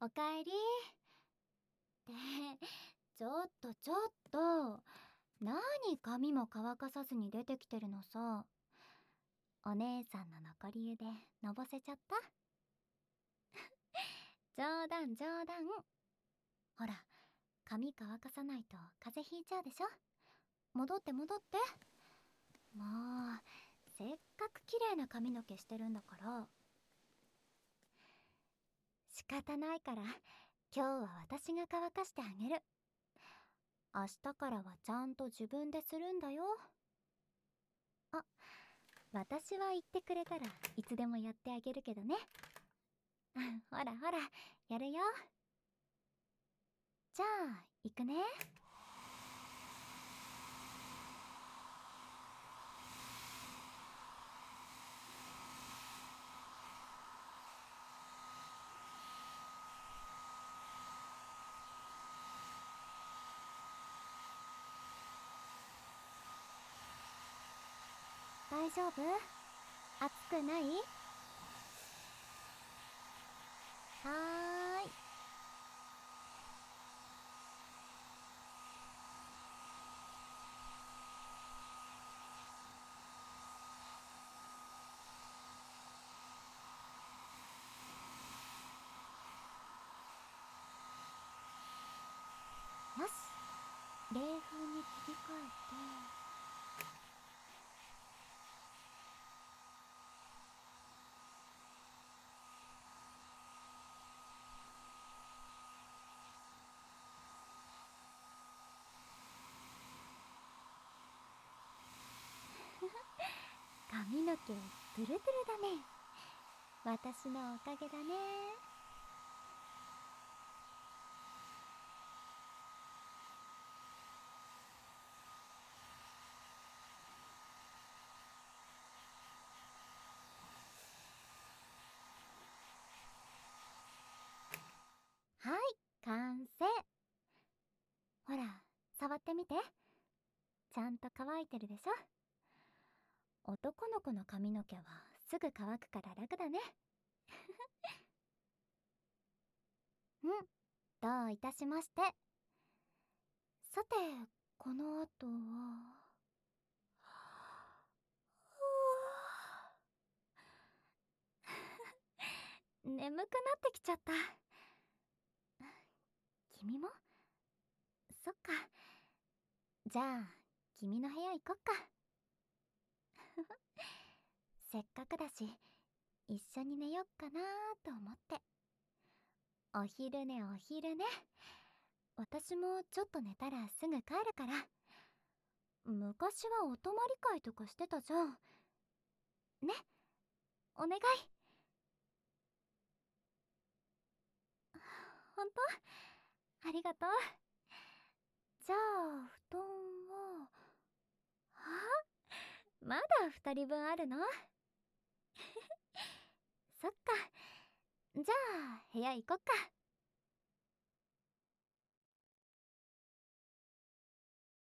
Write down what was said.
おかえり。ってちょっとちょっと、何髪も乾かさずに出てきてるのさ。お姉さんの残り湯でのぼせちゃった？冗談冗談。ほら、髪乾かさないと風邪ひいちゃうでしょ。戻って戻って。もうせっかく綺麗な髪の毛してるんだから。仕方ないから、今日は私が乾かしてあげる。明日からはちゃんと自分でするんだよ。あ、私は言ってくれたらいつでもやってあげるけどね。ほらほら、やるよ。じゃあ行くね。大丈夫？熱くない？はーい。よし、冷風に切り替えて。髪の毛トゥルトゥルだね。私のおかげだね。はい、完成。ほら、触ってみて。ちゃんと乾いてるでしょ。男の子の髪の毛はすぐ乾くから楽だね。うん、どういたしまして。さて、この後は。眠くなってきちゃった。君も？そっか。じゃあ君の部屋行こっか。せっかくだし一緒に寝よっかなーと思って。お昼寝お昼寝。私もちょっと寝たらすぐ帰るから。昔はお泊まり会とかしてたじゃんね。お願い。ほんと？ありがとう。じゃあ布団は。まだ2人分あるの？そっか。じゃあ部屋行こっか。